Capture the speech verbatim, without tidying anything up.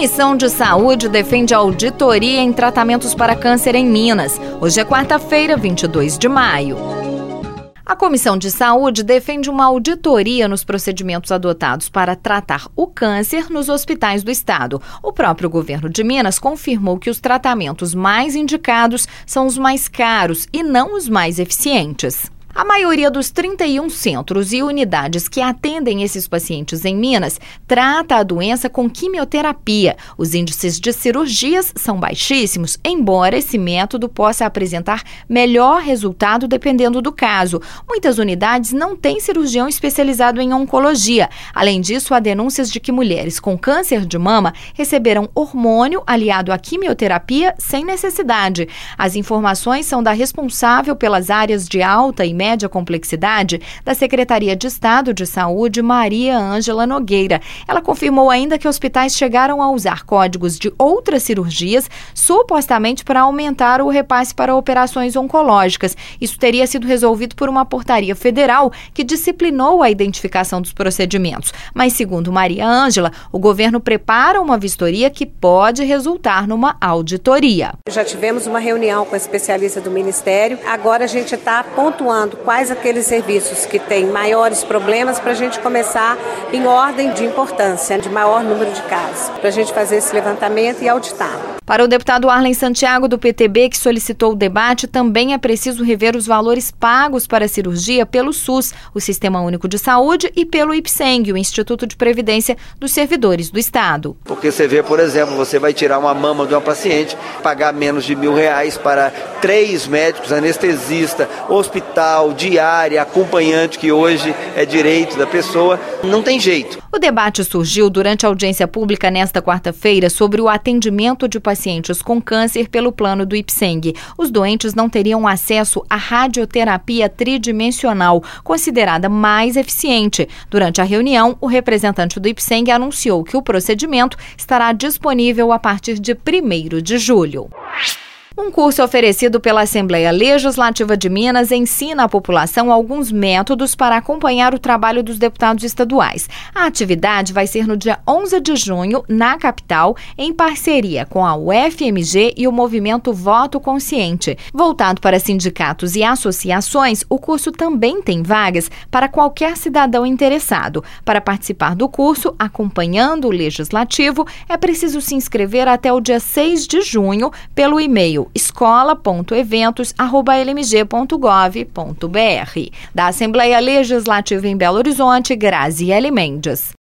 Comissão de Saúde defende auditoria em tratamentos para câncer em Minas. Hoje é quarta-feira, vinte e dois de maio. A Comissão de Saúde defende uma auditoria nos procedimentos adotados para tratar o câncer nos hospitais do estado. O próprio governo de Minas confirmou que os tratamentos mais indicados são os mais caros e não os mais eficientes. A maioria dos trinta e um centros e unidades que atendem esses pacientes em Minas trata a doença com quimioterapia. Os índices de cirurgias são baixíssimos, embora esse método possa apresentar melhor resultado dependendo do caso. Muitas unidades não têm cirurgião especializado em oncologia. Além disso, há denúncias de que mulheres com câncer de mama receberam hormônio aliado à quimioterapia sem necessidade. As informações são da responsável pelas áreas de alta e média complexidade da Secretaria de Estado de Saúde, Maria Ângela Nogueira. Ela confirmou ainda que hospitais chegaram a usar códigos de outras cirurgias, supostamente para aumentar o repasse para operações oncológicas. Isso teria sido resolvido por uma portaria federal que disciplinou a identificação dos procedimentos. Mas, segundo Maria Ângela, o governo prepara uma vistoria que pode resultar numa auditoria. Já tivemos uma reunião com a especialista do Ministério. Agora a gente está pontuando quais aqueles serviços que têm maiores problemas para a gente começar em ordem de importância, de maior número de casos, para a gente fazer esse levantamento e auditar. Para o deputado Arlen Santiago, do P T B, que solicitou o debate, também é preciso rever os valores pagos para a cirurgia pelo SUS, o Sistema Único de Saúde, e pelo IPSENG, o Instituto de Previdência dos Servidores do Estado. Porque você vê, por exemplo, você vai tirar uma mama de uma paciente, pagar menos de mil reais para três médicos, anestesista, hospital, diária, acompanhante, que hoje é direito da pessoa, não tem jeito. O debate surgiu durante a audiência pública nesta quarta-feira sobre o atendimento de pacientes com câncer pelo plano do IPSENG. Os doentes não teriam acesso à radioterapia tridimensional, considerada mais eficiente. Durante a reunião, o representante do IPSENG anunciou que o procedimento estará disponível a partir de primeiro de julho. Um curso oferecido pela Assembleia Legislativa de Minas ensina à população alguns métodos para acompanhar o trabalho dos deputados estaduais. A atividade vai ser no dia onze de junho, na capital, em parceria com a U F M G e o movimento Voto Consciente. Voltado para sindicatos e associações, o curso também tem vagas para qualquer cidadão interessado. Para participar do curso, acompanhando o Legislativo, é preciso se inscrever até o dia seis de junho pelo e-mail escola ponto eventos arroba l m g ponto gov ponto b r. Da Assembleia Legislativa em Belo Horizonte, Graziele Mendes.